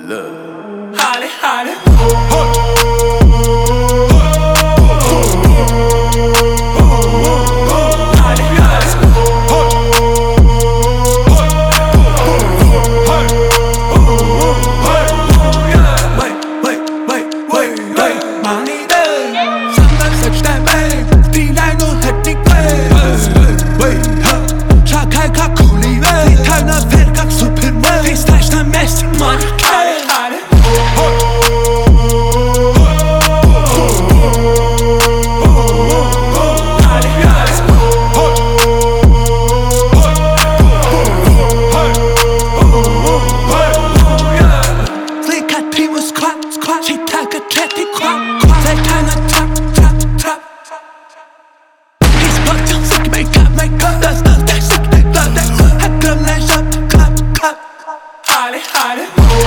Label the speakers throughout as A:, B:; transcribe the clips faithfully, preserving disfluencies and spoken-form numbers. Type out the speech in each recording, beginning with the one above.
A: Look, Holly, Holly.
B: She tager tæt i krop, krop. Så tegner top, top, top. He's fucked up, sick, make up, make up. That's the that sick, they love that. I come like up, clap, clap. Holly, Holly.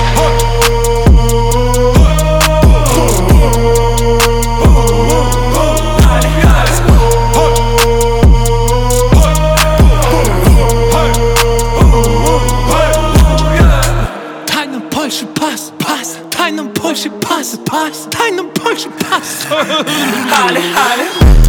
B: Push it past, past. Time to push it past, past. Time to push it past. Holly, Holly.